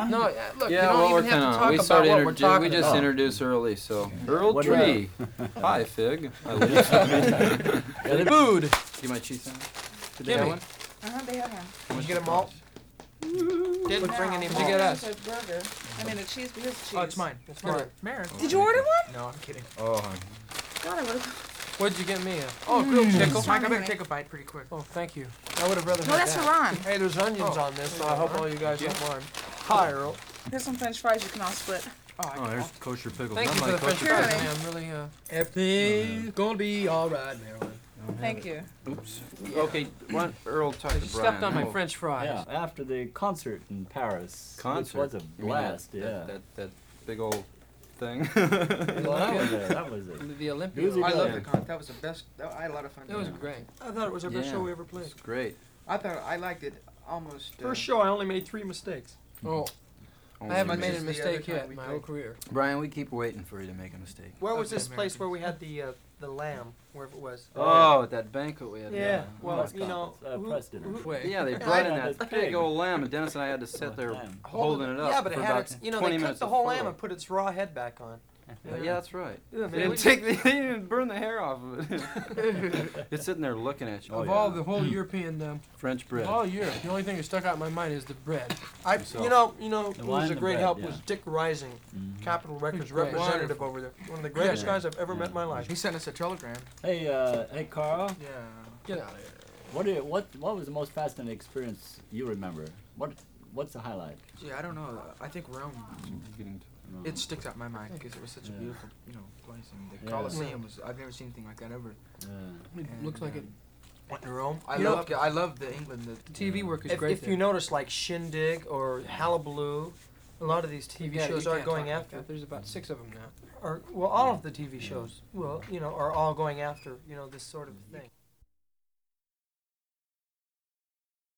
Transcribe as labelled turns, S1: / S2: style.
S1: huh?
S2: No, look, you
S3: Yeah,
S2: don't
S3: well, we're
S2: even have to
S3: kinda,
S2: talk
S3: we
S2: about
S3: started
S2: what we're talking
S3: we just
S2: about.
S3: introduced early, so. Earl
S1: What
S3: Tree. Hi, Fig. I leave.
S2: Food.
S3: You my cheese sandwich? Did
S2: Give
S3: they have
S2: me.
S3: one?
S4: They have one.
S3: How much
S2: Did you get
S3: does
S2: a malt?
S3: cost?
S2: Didn't bring any
S4: Now,
S2: more. Did you get us?
S4: the burger. I mean, the cheese, but here's the cheese.
S2: Oh, it's mine. It's mine. Maren.
S4: Did you order one?
S2: No, I'm kidding.
S3: Oh,
S4: God, I would've.
S2: What'd you get me? Oh, grilled chicken.
S4: Mike, I better
S2: take a bite pretty quick. Oh, thank you. I would have rather
S4: No,
S2: had
S4: that's
S2: that.
S4: Haran.
S2: Hey, there's onions on this, so I hope all you guys don't mind. Hi, Earl.
S4: Here's some French fries you can all split.
S3: oh, there's kosher pickles.
S2: Thank
S3: Not
S2: you for
S3: my
S2: the French
S3: kosher
S4: Sure.
S2: fries,
S3: pickles.
S2: man. I'm really, Everything's gonna be alright, Marilyn.
S4: Thank you.
S3: Oops. Okay, why don't Earl talk to
S2: You
S3: Brian.
S2: stepped on my
S3: We'll-
S2: French fries.
S1: Yeah, after the concert in Paris.
S3: Concert.
S1: Which was a
S3: You mean that-
S1: blast, yeah.
S3: That big old thing.
S1: Well, that was it. That was it.
S2: The Olympia.
S1: Music
S5: I
S1: Yeah.
S5: love the concert. That was the best. I had a lot of fun.
S2: It was
S5: doing
S2: great. I thought it was our best
S3: Yeah.
S2: show we ever played.
S3: It's great.
S5: I thought I liked it almost.
S6: First show, I only made 3 mistakes.
S2: Oh,
S3: Only
S2: I haven't
S3: me.
S2: made a
S5: the other
S2: mistake
S5: time
S2: yet
S5: we
S2: in my
S5: played.
S2: whole career.
S3: Brian, we keep waiting for you to make a mistake.
S6: Where was
S2: Okay,
S6: this place
S2: American.
S6: where we had the lamb, wherever it was?
S3: Oh, at that banquet we had.
S6: Yeah, well,
S1: Press
S6: you know,
S1: conference, press dinner.
S2: Wait.
S3: Yeah, they
S1: I
S3: brought in
S1: had
S3: that
S1: this
S3: big
S1: pig.
S3: old lamb, and Dennis and I had to sit there holding it up
S6: Yeah, but
S3: for
S6: it had
S3: about
S6: its, you know,
S3: 20
S6: they cut
S3: minutes
S6: the
S3: of
S6: whole
S3: photo.
S6: lamb and put its raw head back on.
S3: Yeah, that's right.
S6: Yeah,
S3: They didn't take the, they didn't burn the hair off of it. It's sitting there looking at you.
S1: Oh,
S2: Of
S1: yeah.
S2: all the whole European,
S3: French bread.
S2: all Europe, the only thing that stuck out in my mind is the bread.
S3: So-
S6: You know, who
S1: wine
S6: was a
S1: and
S6: great
S1: bread,
S6: help
S1: yeah.
S6: was Dick Rising, Capitol Records
S2: great.
S6: representative
S2: Wonderful.
S6: over there. One of the greatest
S1: Yeah.
S6: guys I've ever met in my life.
S5: He sent us a telegram.
S1: Hey, Carl.
S5: Yeah.
S2: Get out of here.
S1: What was the most fascinating experience you remember? What's the highlight?
S5: Gee, I don't know. I think Rome.
S3: Getting to-
S5: It sticks out in my mind because it was such a
S1: Yeah.
S5: beautiful, place, and the
S1: Yeah.
S5: Colosseum was. I've never seen anything like that ever.
S2: It
S5: And,
S2: looks like it.
S6: Went to Rome.
S5: I
S6: You know,
S5: love the England.
S2: The TV work is
S6: if,
S2: great.
S6: if you notice, like Shindig or Hullabaloo, a lot of these TV shows are going after.
S2: There's about 6 of them now.
S6: Or well, all of the TV shows, are all going after this sort of thing.